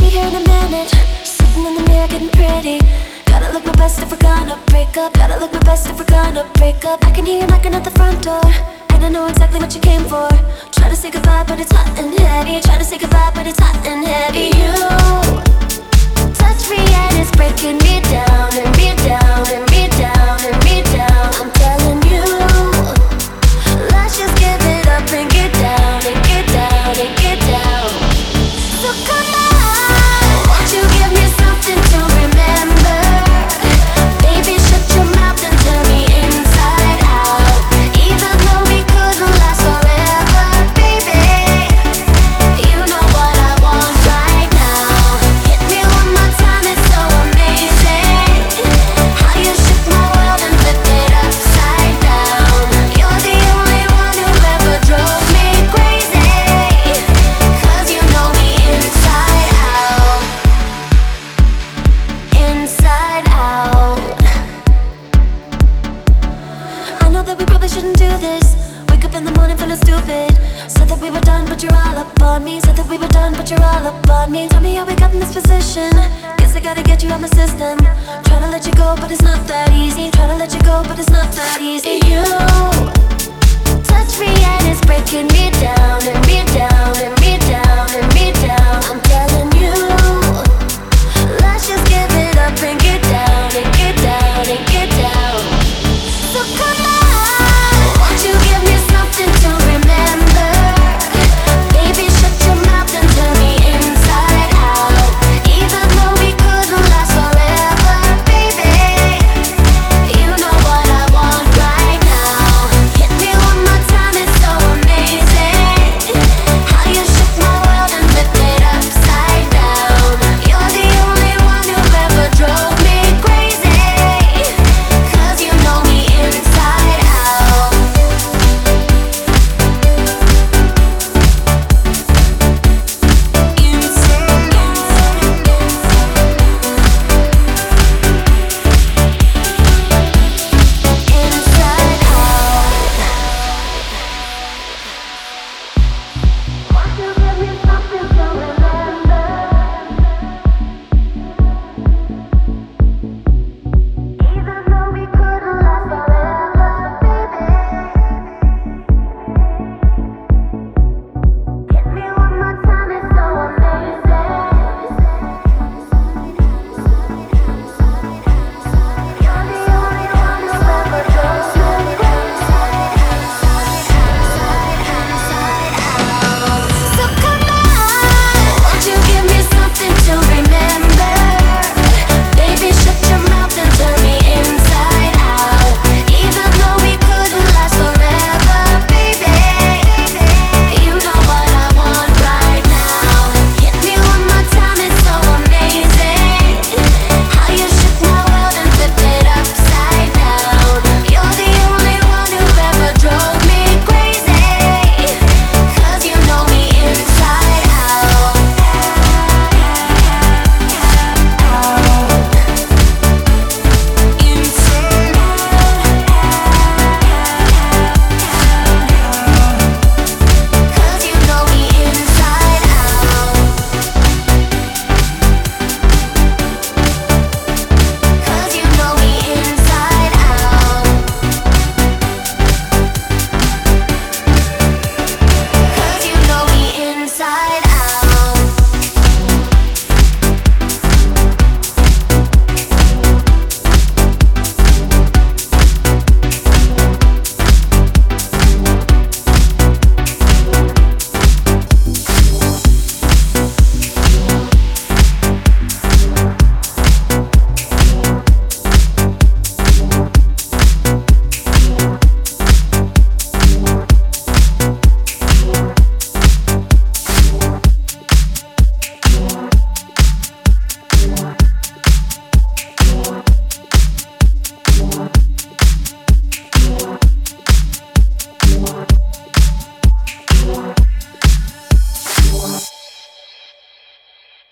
be here in a minute. Sitting in the mirror getting pretty. Gotta look my best if we're gonna break up. Gotta look my best if we're gonna break up. I can hear you knocking at the front door, and I know exactly what you came for. Try to say goodbye but it's hot and heavy. Try to say goodbye but it's hot and heavy. You touch me and it's breaking me down, and me down, and me down, and me down. I'm telling you, let's just give it up and get down, and get down, and get down. So come on, won't you give me something to remember? Baby, shut your mouth and turn me inside out. Even though we couldn't last forever, baby, you know what I want right now. Hit me one more time, it's so amazing how you shook my world and flipped it upside down. You're the only one who ever drove me crazy, 'cause you know me inside out. Inside out. I know that we probably shouldn't do this. Wake up in the morning feeling stupid. Said that we were done but you're all up on me. Said that we were done but you're all up on me. Tell me how we got in this position. Guess I gotta get you out my system. Trying to let you go but it's not that easy. Trying to let you go but it's not that easy. You touch me and it's breaking me down.